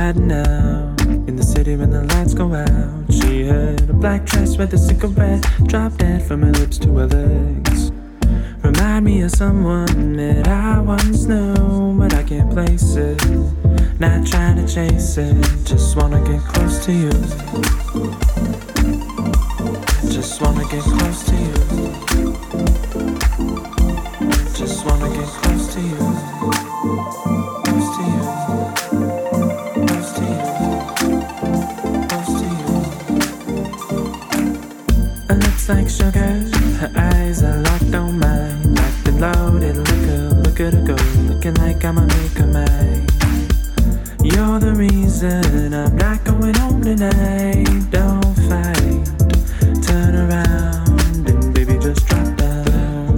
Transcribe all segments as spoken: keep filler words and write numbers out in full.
riding out in the city when the lights go out. She had a black dress with a cigarette, drop dead from her lips to her legs. Remind me of someone that I once knew, but I can't place it. Not trying to chase it, just wanna get close to you. Just wanna get close to you. Just wanna get close to you. Close to you. Close to you. Close to you. Her lips like sugar, her eyes are locked on mine. Locked and loaded, look her, look at her go, looking like I'ma make her mine. You're the reason I'm not going home tonight. Don't fight, turn around and baby just drop down.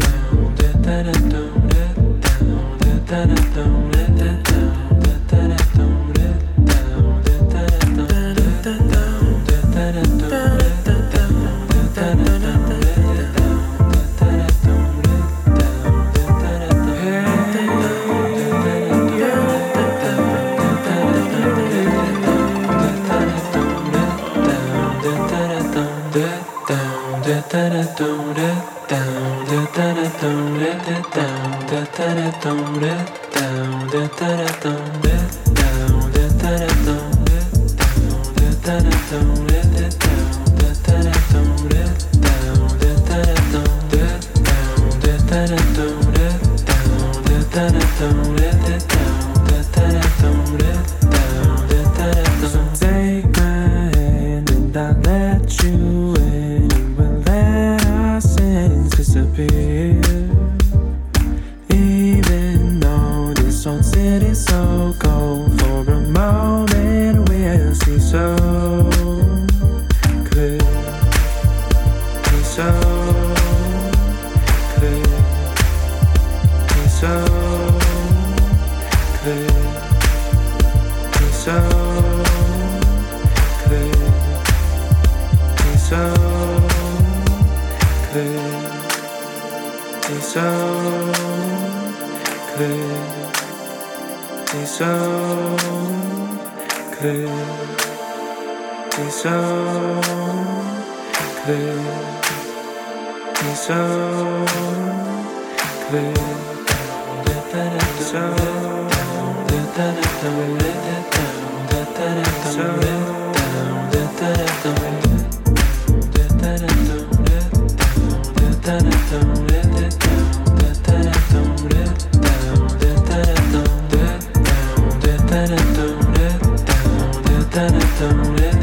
Don't